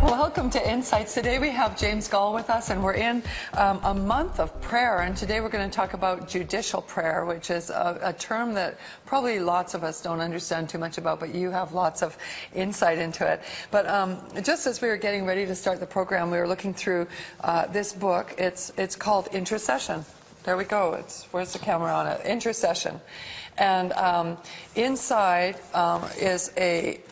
Welcome to Insights. Today we have James Gall with us, and we're in a month of prayer. And today we're going to talk about judicial prayer, which is a term that probably lots of us don't understand too much about, but you have lots of insight into it. But just as we were getting ready to start the program, we were looking through this book. It's called Intercession. There we go. Where's the camera on it? Intercession. And inside is a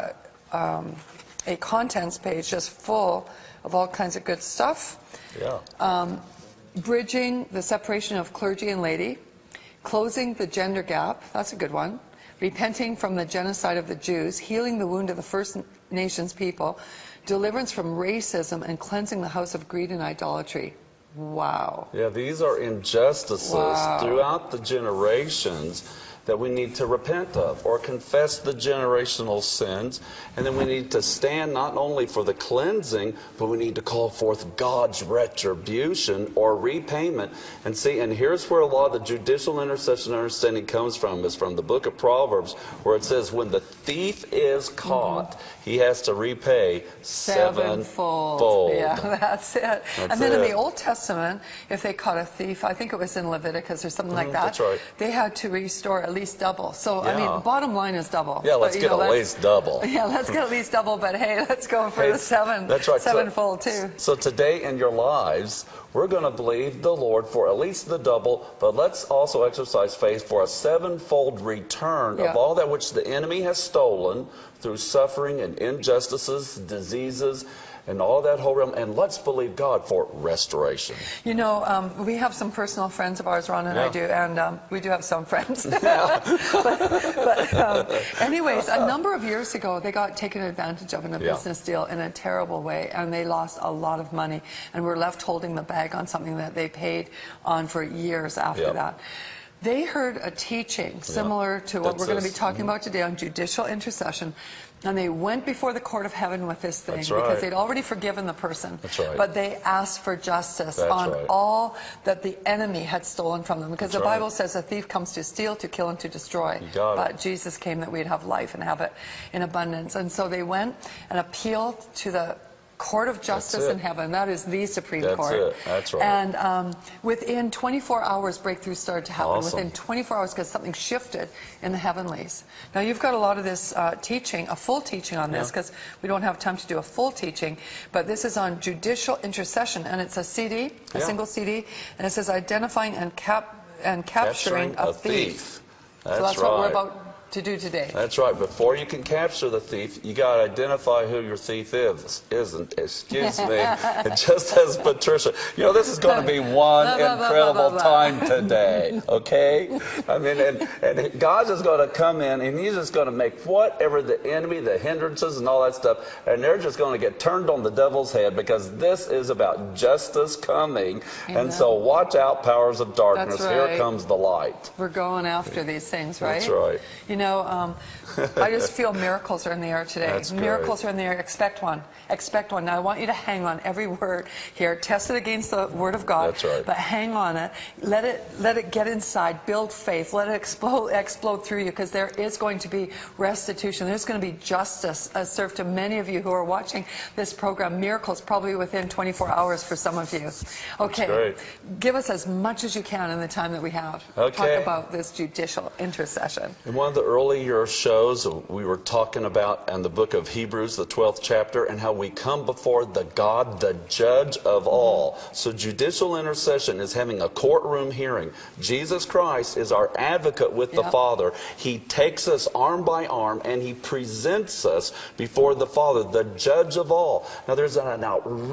contents page just full of all kinds of good stuff. Yeah. Bridging the separation of clergy and laity, closing the gender gap, that's a good one, repenting from the genocide of the Jews, healing the wound of the First Nations people, deliverance from racism, and cleansing the house of greed and idolatry. Wow. Yeah, these are injustices throughout the generations that we need to repent of or confess the generational sins. And then we need to stand not only for the cleansing, but we need to call forth God's retribution or repayment. And see, and here's where a lot of the judicial intercession understanding comes from, is from the book of Proverbs, where it says when the thief is caught, he has to repay sevenfold. Yeah, that's it. And then in the Old Testament, if they caught a thief, I think it was in Leviticus or something like that, that's right, they had to restore at least double. So, I mean, the bottom line is double. Yeah, let's get at least double. Yeah, let's get at least double, but hey, let's go for the sevenfold too. So today in your lives, we're going to believe the Lord for at least the double, but let's also exercise faith for a sevenfold return of all that which the enemy has stolen through suffering and injustices, diseases, and all that whole realm. And let's believe God for restoration. You know, we have some personal friends of ours, Ron and I do, and we do have some friends. Anyways, a number of years ago, they got taken advantage of in a business deal in a terrible way, and they lost a lot of money and were left holding the bag on something that they paid on for years after that. They heard a teaching similar to what we're going to be talking about today on judicial intercession, and they went before the court of heaven with this thing because they'd already forgiven the person. But they asked for justice on all that the enemy had stolen from them, because the Bible says a thief comes to steal, to kill, and to destroy. But Jesus came that we'd have life and have it in abundance. And so they went and appealed to the Court of Justice in heaven. That is the Supreme Court. That's right. And within 24 hours, breakthrough started to happen. Within 24 hours, because something shifted in the heavenlies. Now, you've got a lot of this teaching, a full teaching on this, because we don't have time to do a full teaching. But this is on judicial intercession, and it's a CD, a single CD, and it says identifying and capturing a thief. So that's what we're about to do today. That's right. Before you can capture the thief, you got to identify who your thief isn't. Excuse me. And just as Patricia, you know, this is going to be one incredible time today. Okay? I mean, and God's just going to come in, and He's just going to make whatever the enemy, the hindrances, and all that stuff, and they're just going to get turned on the devil's head, because this is about justice coming. And so, watch out, powers of darkness. Here comes the light. We're going after these things, right? That's right. You know, I just feel miracles are in the air today. Miracles are in the air. Expect one. Expect one. Now, I want you to hang on every word here. Test it against the Word of God. That's right. But hang on it. Let it get inside. Build faith. Let it explode through you, because there is going to be restitution. There's going to be justice served to many of you who are watching this program. Miracles probably within 24 hours for some of you. Okay. Give us as much as you can in the time that we have. Talk about this judicial intercession. In one of the earlier shows, we were talking about in the book of Hebrews, the 12th chapter, and how we come before the God, the judge of all. So judicial intercession is having a courtroom hearing. Jesus Christ is our advocate with the Father. He takes us arm by arm, and He presents us before the Father, the judge of all. Now, there's an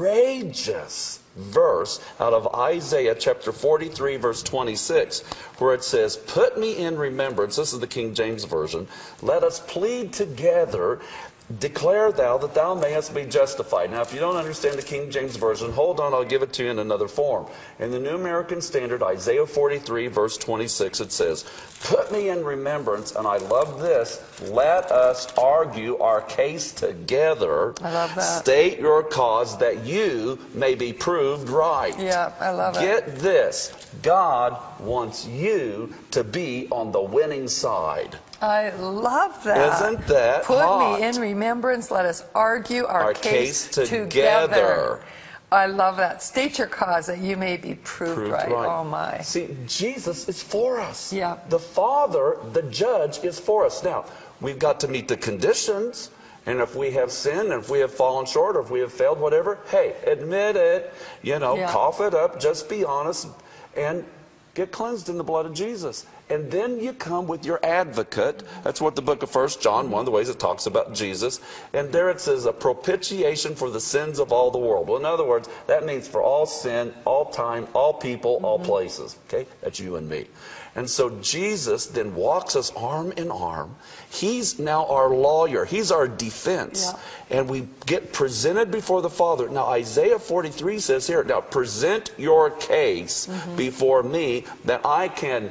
outrageous verse out of Isaiah chapter 43 verse 26, where it says, "Put me in remembrance," this is the King James Version, "let us plead together, declare thou that thou mayest be justified." Now, if you don't understand the King James Version, hold on, I'll give it to you in another form. In the New American Standard, Isaiah 43 verse 26, it says, "Put me in remembrance," and I love this, "let us argue our case together. I love that. State your cause that you may be proved right." Yeah, I love it. Get this, God wants you to be on the winning side. I love that. Isn't that Put hot? me in remembrance. Let us argue our case together. together. I love that. State your cause that you may be proved right. Oh, my. See, Jesus is for us. Yeah. The Father, the judge, is for us. Now, we've got to meet the conditions. And if we have sinned, and if we have fallen short, or if we have failed, whatever, hey, admit it. Cough it up. Just be honest. And get cleansed in the blood of Jesus. And then you come with your advocate. That's what the book of 1 John, one of the ways it talks about Jesus. And there it says, a propitiation for the sins of all the world. Well, in other words, that means for all sin, all time, all people, all places. Okay? That's you and me. And so Jesus then walks us arm in arm. He's now our lawyer. He's our defense. Yeah. And we get presented before the Father. Now, Isaiah 43 says here, now present your case before me that I can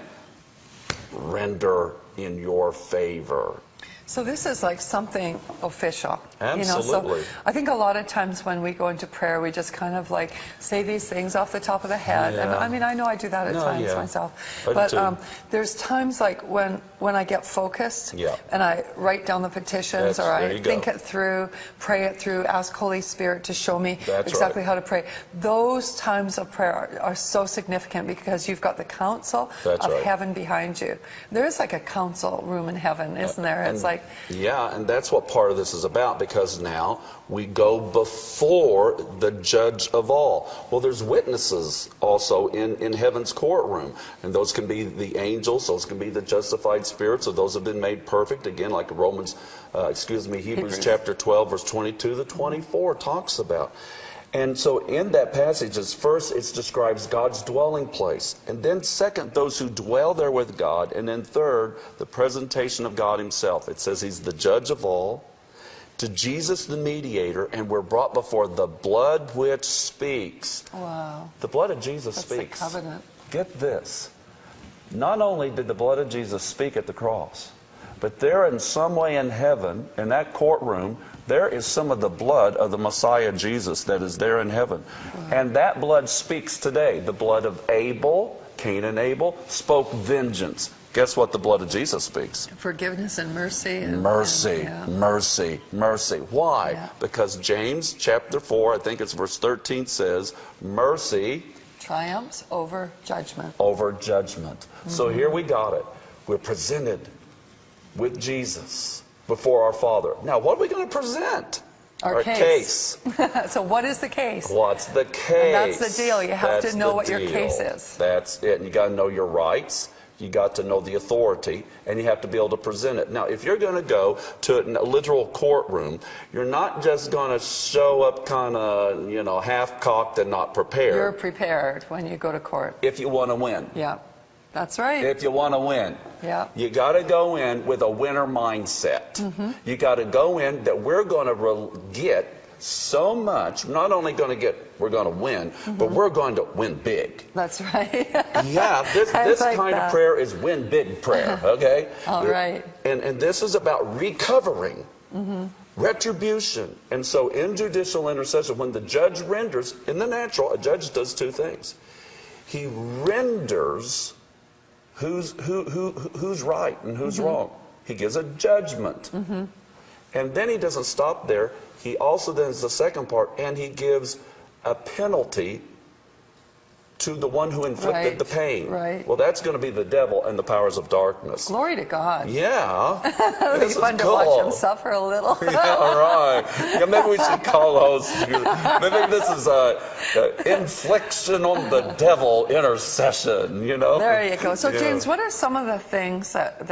render in your favor. So this is like something official. Absolutely. So I think a lot of times when we go into prayer, we just kind of like say these things off the top of the head. Yeah. And I mean, I know I do that at times myself. But there's times like when I get focused and I write down the petitions or I think it through, pray it through, ask Holy Spirit to show me exactly how to pray. Those times of prayer are so significant because you've got the counsel of heaven behind you. There is like a council room in heaven, isn't there? It's like, and that's what part of this is about, because now we go before the judge of all. Well, there's witnesses also in heaven's courtroom, and those can be the angels, those can be the justified spirits, or those have been made perfect, again, like Hebrews chapter 12, verse 22 to 24 talks about. And so in that passage, first it describes God's dwelling place. And then second, those who dwell there with God. And then third, the presentation of God himself. It says he's the judge of all. To Jesus the mediator, and we're brought before the blood which speaks. Wow. The blood of Jesus speaks. That's the covenant. Get this. Not only did the blood of Jesus speak at the cross, but there in some way in heaven, in that courtroom, there is some of the blood of the Messiah Jesus that is there in heaven. And that blood speaks today. The blood of Abel, Cain and Abel, spoke vengeance. Guess what the blood of Jesus speaks? Forgiveness and mercy. Mercy. Why? Yeah. Because James chapter 4, I think it's verse 13, says, mercy triumphs over judgment. So here we got it. We're presented with Jesus before our Father. Now, what are we going to present? Our case. So what is the case? What's the case? And that's the deal. You have to know what your case is. That's it. And you got to know your rights. You got to know the authority, and you have to be able to present it. Now, if you're going to go to a literal courtroom, you're not just going to show up kind of, half-cocked and not prepared. You're prepared when you go to court. If you want to win. Yeah. That's right. If you want to win. Yeah. You got to go in with a winner mindset. You got to go in that we're going to get so much. Not only we're going to win, but we're going to win big. That's right. This like kind of prayer is win big prayer, okay? All right. And this is about recovering. Retribution. And so in judicial intercession, when the judge renders, in the natural, a judge does two things. He renders who's right and who's wrong. He gives a judgment. And then he doesn't stop there. He also then is the second part, and he gives a penalty to the one who inflicted the pain. Right. Well, that's going to be the devil and the powers of darkness. Glory to God. Yeah. It'll be fun to watch him suffer a little. Right. Yeah, maybe we should call those. Maybe this is infliction on the devil intercession, There you go. So, James, what are some of the things that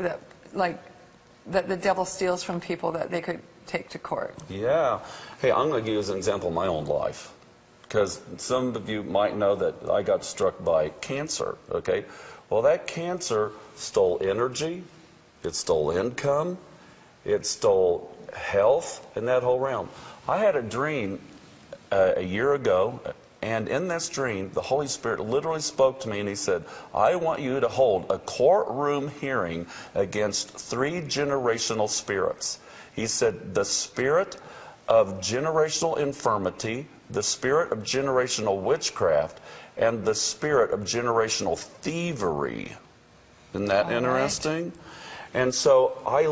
the devil steals from people that they could take to court? Yeah. Hey, I'm going to give you an example of my own life. Because some of you might know that I got struck by cancer, okay? Well, that cancer stole energy, it stole income, it stole health, and that whole realm. I had a dream a year ago, and in this dream, the Holy Spirit literally spoke to me, and he said, I want you to hold a courtroom hearing against 3 generational spirits. He said, the spirit of generational infirmity, the spirit of generational witchcraft, and the spirit of generational thievery. Isn't that interesting? And so I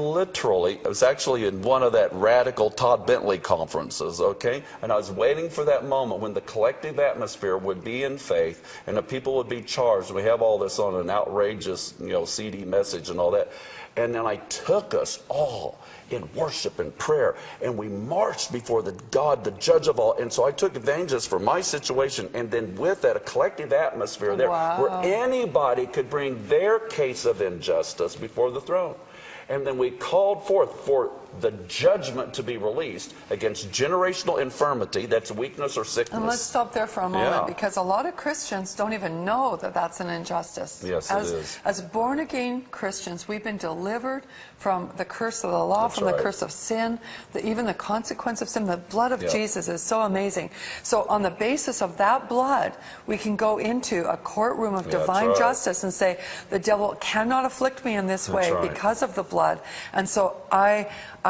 was actually in one of that radical Todd Bentley conferences, okay? And I was waiting for that moment when the collective atmosphere would be in faith and the people would be charged. We have all this on an outrageous, CD message and all that. And then I took us all in worship and prayer, and we marched before the God, the judge of all. And so I took evangelists for my situation, and then with that, a collective atmosphere there where anybody could bring their case of injustice before the throne. And then we called forth for the judgment to be released against generational infirmity, that's weakness or sickness. And let's stop there for a moment, because a lot of Christians don't even know that that's an injustice. Yes, it is. As born-again Christians, we've been delivered from the curse of the law, from the curse of sin, even the consequence of sin. The blood of Jesus is so amazing. So on the basis of that blood, we can go into a courtroom of divine justice and say, the devil cannot afflict me in this way because of the blood. And so I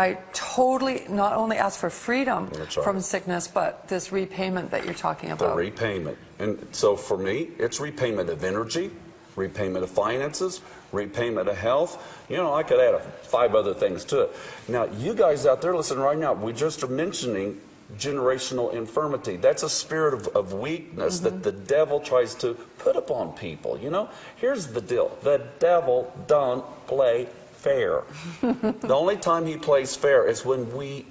totally not only ask for freedom from sickness, but this repayment that you're talking about. The repayment. And so for me, it's repayment of energy, repayment of finances, repayment of health. I could add 5 other things to it. Now, you guys out there listening right now, we just are mentioning generational infirmity. That's a spirit of weakness that the devil tries to put upon people. Here's the deal. The devil don't play fair. The only time he plays fair is when we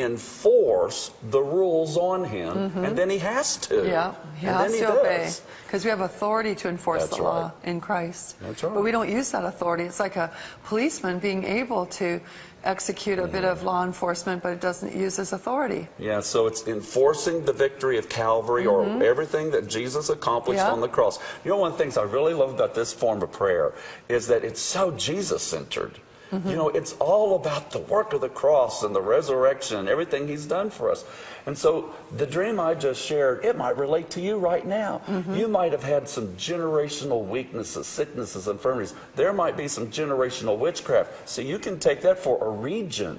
enforce the rules on him, and then he has to. Yeah, he has to obey, because we have authority to enforce the law in Christ. That's right. But we don't use that authority. It's like a policeman being able to execute a bit of law enforcement, but it doesn't use his authority. Yeah, so it's enforcing the victory of Calvary, or everything that Jesus accomplished on the cross. One of the things I really love about this form of prayer is that it's so Jesus-centered. It's all about the work of the cross and the resurrection and everything he's done for us. And so the dream I just shared, it might relate to you right now. You might have had some generational weaknesses, sicknesses, infirmities. There might be some generational witchcraft. So you can take that for a region.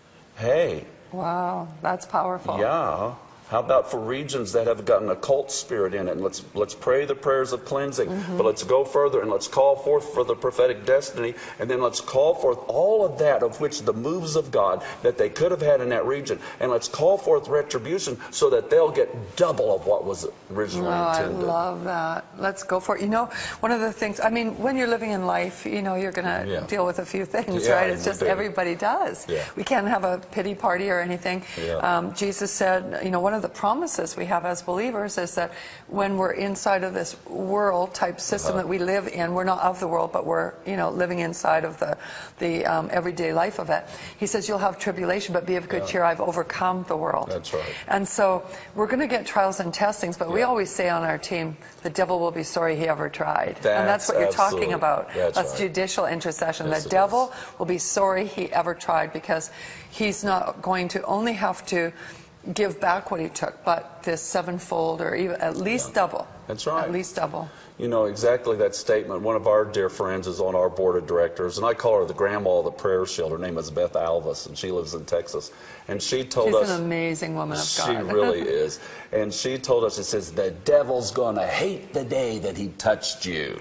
Hey. Wow, that's powerful. Yeah. How about for regions that have got an occult spirit in it? And let's pray the prayers of cleansing. But let's go further and let's call forth for the prophetic destiny. And then let's call forth all of that of which the moves of God that they could have had in that region. And let's call forth retribution so that they'll get double of what was originally intended. I love that. Let's go for it. One of the things, when you're living in life, you're going to deal with a few things, right? It's just everybody does. We can't have a pity party or anything. Jesus said, one of the promises we have as believers is that when we're inside of this world type system that we live in, we're not of the world, but we're living inside of the everyday life of it. He says you'll have tribulation, but be of good cheer. I've overcome the world. That's right. And so we're going to get trials and testings, but we always say on our team, the devil will be sorry he ever tried. And that's what you're talking about. That's judicial intercession. The devil will be sorry he ever tried, because he's not going to only have to give back what he took, but this sevenfold, or even at least double. That's right. At least double. Exactly that statement. One of our dear friends is on our board of directors, and I call her the grandma of the prayer shield. Her name is Beth Alvis, and she lives in Texas. And she told us... She's an amazing woman of God. She really is. And she told us, it says, the devil's going to hate the day that he touched you.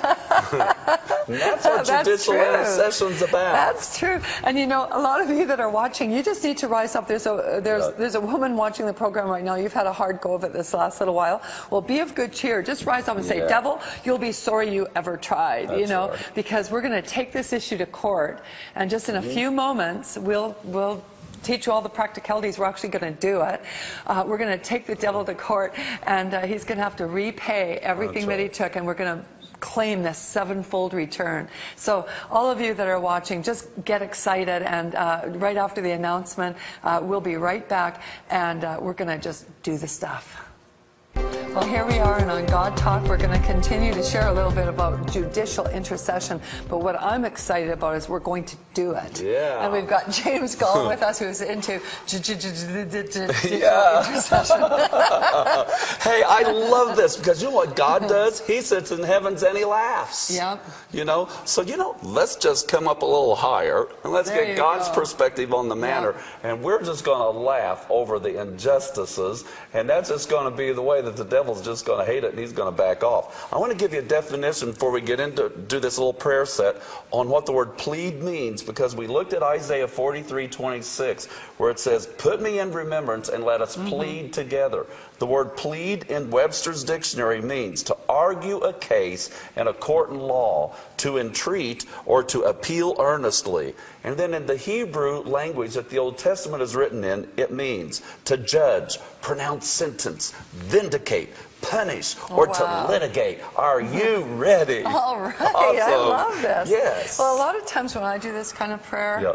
And that's what judicial intercession's about. That's true. And a lot of you that are watching, you just need to rise up. There's a woman watching the program right now. You've had a hard go of it this last little while. Well, be of good cheer. Just rise up and say, devil, you'll be sorry you ever tried. That's because we're going to take this issue to court, and just in a few moments we'll teach you all the practicalities. We're actually going to do it. We're going to take the devil to court, and he's going to have to repay everything that he took, and we're going to claim this sevenfold return. So all of you that are watching, just get excited, and right after the announcement, we'll be right back, and we're going to just do the stuff. Well, here we are, and on God Talk, we're going to continue to share a little bit about judicial intercession. But what I'm excited about is we're going to do it. Yeah. And we've got James Gall with us, who's into judicial intercession. Hey, I love this, because you know what God does? He sits in heavens and he laughs. Yep. So, let's just come up a little higher, and let's get God's perspective on the matter. And we're just going to laugh over the injustices, and that's just going to be the way that the devil devil's just going to hate it and he's going to back off. I want to give you a definition before we get into do this little prayer set on what the word plead means, because we looked at Isaiah 43:26 where it says, put me in remembrance and let us plead together. The word plead in Webster's dictionary means to argue a case in a court in law, to entreat, or to appeal earnestly. And then in the Hebrew language that the Old Testament is written in, it means to judge, pronounce sentence, vindicate, punish, or to litigate. Are you ready? All right. Awesome. I love this. Yes. Well, a lot of times when I do this kind of prayer,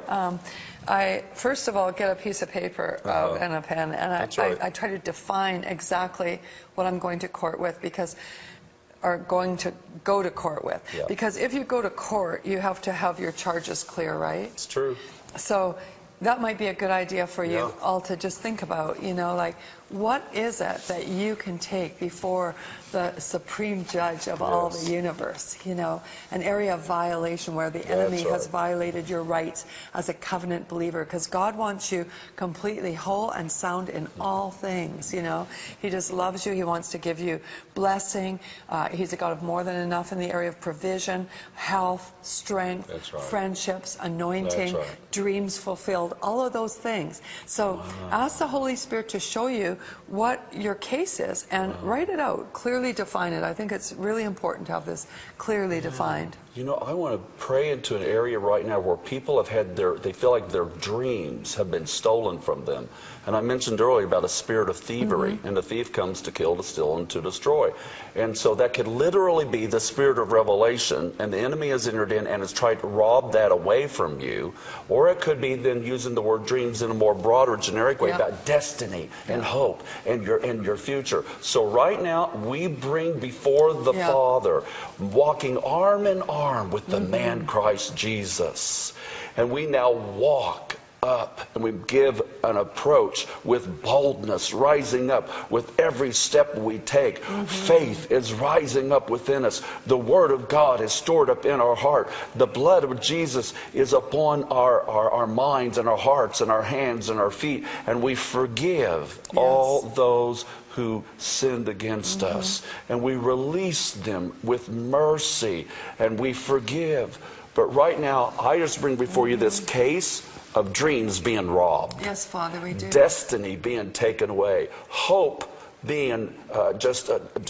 I first of all get a piece of paper and a pen, and I try to define exactly what I'm going to court with, because are going to go to court with. Because if you go to court, you have to have your charges clear, right? It's true. So that might be a good idea for you all to just think about, you know, like, what is it that you can take before the supreme judge of all the universe, you know, an area of violation where the enemy has violated your rights as a covenant believer, because God wants you completely whole and sound in all things, you know. He just loves you. He wants to give you blessing. He's a God of more than enough in the area of provision, health, strength, friendships, anointing, dreams fulfilled, all of those things. So ask the Holy Spirit to show you what your case is and write it out, clearly define it. I think it's really important to have this clearly defined. You know, I want to pray into an area right now where people have had they feel like their dreams have been stolen from them. And I mentioned earlier about a spirit of thievery, and the thief comes to kill, to steal, and to destroy. And so that could literally be the spirit of revelation, and the enemy has entered in and has tried to rob that away from you. Or it could be then using the word dreams in a more broader, generic way about destiny and hope and your future. So right now, we bring before the Father, walking arm in arm with the man Christ Jesus. And we now walk up and we give an approach with boldness, rising up with every step we take. Faith is rising up within us. The Word of God is stored up in our heart. The blood of Jesus is upon our minds and our hearts and our hands and our feet. And we forgive all those who sinned against us. And we release them with mercy. And we forgive. But right now, I just bring before you this case of dreams being robbed. Yes, Father, we do. Destiny being taken away. Hope being just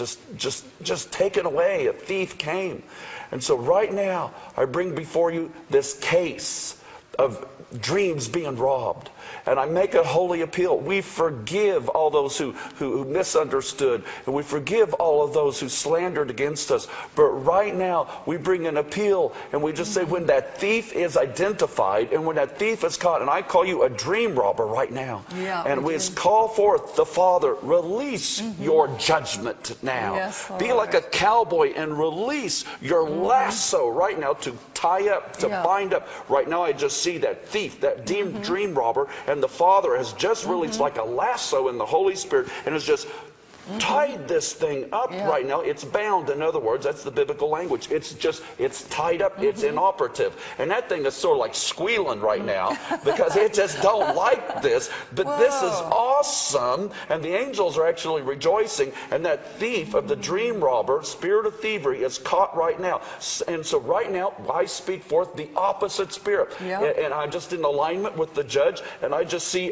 taken away. A thief came. And so right now, I bring before you this case of dreams being robbed. And I make a holy appeal. We forgive all those who misunderstood. And we forgive all of those who slandered against us. But right now, we bring an appeal. And we just say, when that thief is identified, and when that thief is caught, and I call you a dream robber right now. And we just call forth the Father, release your judgment now. Yes, be like a cowboy and release your lasso right now to tie up, to bind up. Right now, I just see that thief, that dream robber, and the Father has just released like a lasso in the Holy Spirit and has just tied this thing up right now. It's bound. In other words, that's the biblical language. It's tied up. It's inoperative. And that thing is sort of like squealing right now because it just don't like this. But this is awesome. And the angels are actually rejoicing. And that thief of the dream robber, spirit of thievery, is caught right now. And so right now, I speak forth the opposite spirit. And I'm just in alignment with the judge. And I just see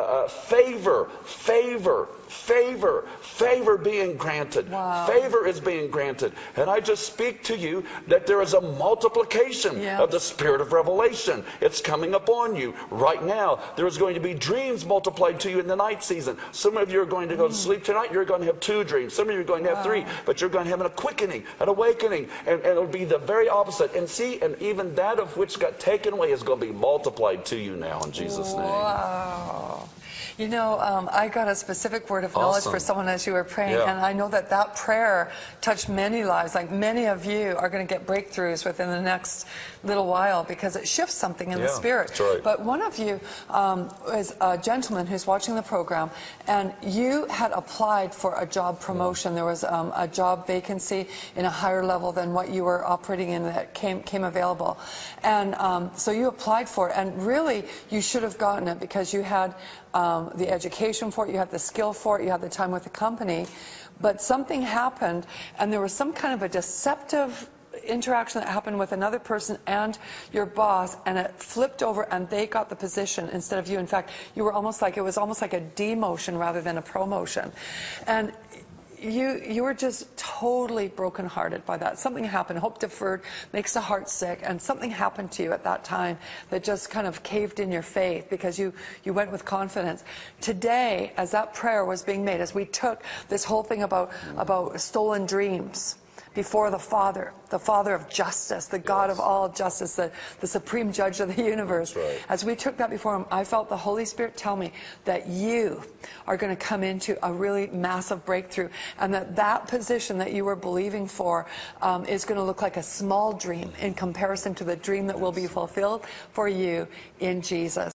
favor being granted. Favor is being granted. And I just speak to you that there is a multiplication of the spirit of revelation. It's coming upon you right now. There is going to be dreams multiplied to you in the night season. Some of you are going to go to sleep tonight. You're going to have 2 dreams. Some of you are going to have 3. But you're going to have a quickening, an awakening. And it'll be the very opposite. And see, and even that of which got taken away is going to be multiplied to you now in Jesus' name. Wow. You know, I got a specific word of knowledge for someone as you were praying, and I know that prayer touched many lives. Like, many of you are going to get breakthroughs within the next little while because it shifts something in the spirit. That's right. But one of you is a gentleman who's watching the program, and you had applied for a job promotion. There was a job vacancy in a higher level than what you were operating in that came available. And so you applied for it, and really you should have gotten it because you had the education for it, you had the skill for it, you had the time with the company, but something happened, and there was some kind of a deceptive interaction that happened with another person and your boss, and it flipped over and they got the position instead of you. In fact, it was almost like a demotion rather than a promotion. And you were just totally brokenhearted by that. Something happened. Hope deferred makes the heart sick, and something happened to you at that time that just kind of caved in your faith because you went with confidence. Today, as that prayer was being made, as we took this whole thing about stolen dreams before the Father of justice, the God of all justice, the supreme judge of the universe. That's right. As we took that before him, I felt the Holy Spirit tell me that you are going to come into a really massive breakthrough, and that position that you were believing for is going to look like a small dream in comparison to the dream that will be fulfilled for you in Jesus.